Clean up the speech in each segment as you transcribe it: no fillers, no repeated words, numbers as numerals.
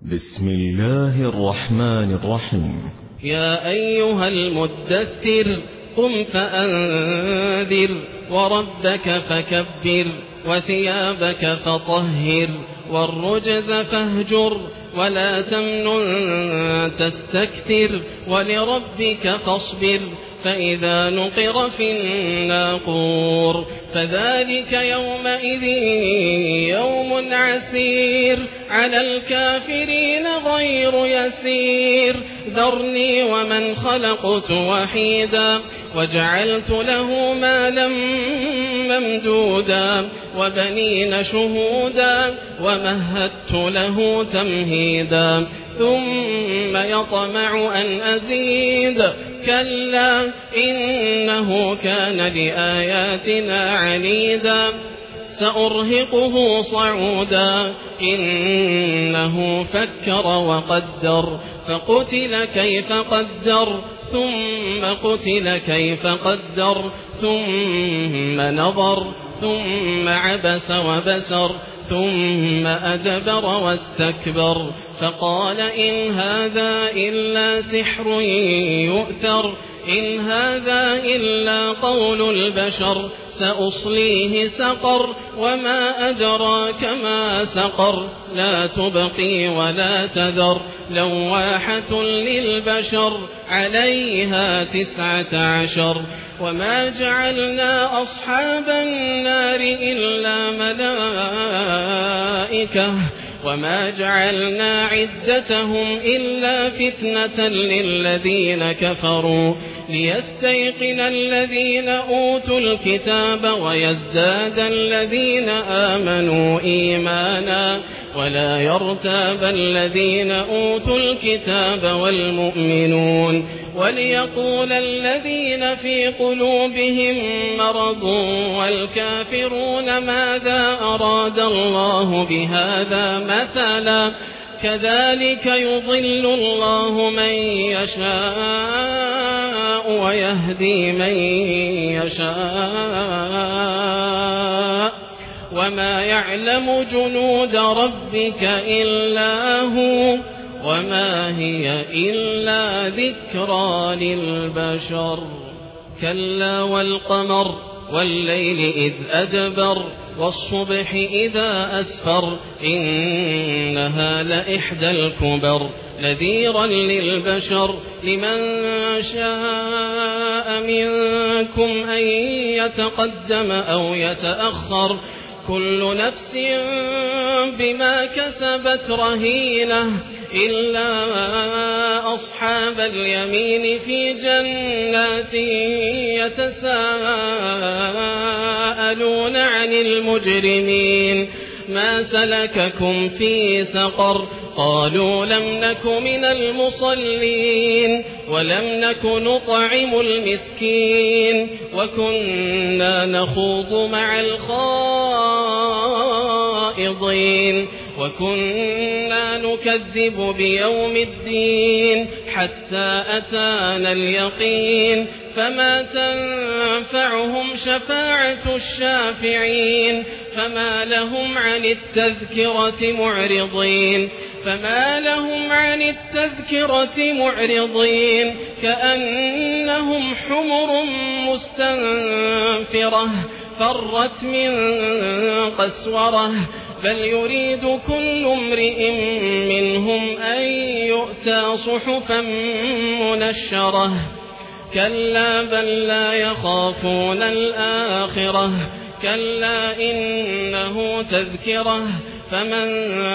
بسم الله الرحمن الرحيم. يا أيها المدثر قم فأنذر وربك فكبر وثيابك فطهر والرجز فاهجر ولا تمنن تستكثر ولربك فاصبر فإذا نقر في الناقور فذلك يومئذ يوم عسير على الكافرين غير يسير ذرني ومن خلقت وحيدا وجعلت له مالا ممدودا وبنين شهودا ومهدت له تمهيدا ثم يطمع أن أزيد كلا إنه كان لآياتنا عنيدا سأرهقه صعودا إنه فكر وقدر فقتل كيف قدر ثم قتل كيف قدر ثم نظر ثم عبس وبسر ثم أدبر واستكبر فقال إن هذا إلا سحر يؤثر إن هذا إلا قول البشر سأصليه سقر وما أدراك ما سقر لا تبقي ولا تذر لواحة للبشر عليها 19 وما جعلنا أصحاب النار إلا ملائكة وما جعلنا عدتهم إلا فتنة للذين كفروا ليستيقن الذين أوتوا الكتاب ويزداد الذين آمنوا إيمانا ولا يرتاب الذين أوتوا الكتاب والمؤمنون وليقول الذين في قلوبهم مرض والكافرون ماذا أراد الله بهذا مثلا كذلك يضل الله من يشاء ويهدي من يشاء وما يعلم جنود ربك إلا هو وما هي إلا ذكرى للبشر كلا والقمر والليل إذ أدبر والصبح إذا أسفر إنها لإحدى الكبر نذيرا للبشر لمن شاء منكم أن يتقدم أو يتأخر كل نفس بما كسبت رهينة إلا أصحاب اليمين في جنات يتساءلون عن المجرمين ما سلككم في سقر قالوا لم نك من المصلين ولم نك نطعم المسكين وكنا نخوض مع الخائضين وكنا نكذب بيوم الدين حتى أتانا اليقين فما تنفعهم شفاعة الشافعين فما لهم عن التذكرة معرضين كأنهم حمر مستنفرة فرت من قسورة بل يريد كل امرئ منهم أن يؤتى صحفا منشرة كلا بل لا يخافون الآخرة كلا إنه تذكرة فمن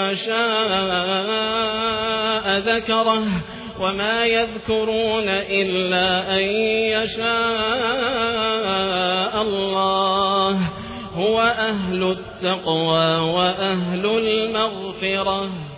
شاء ذكره وما يذكرون إلا أن يشاء الله هو أهل التقوى وأهل المغفرة.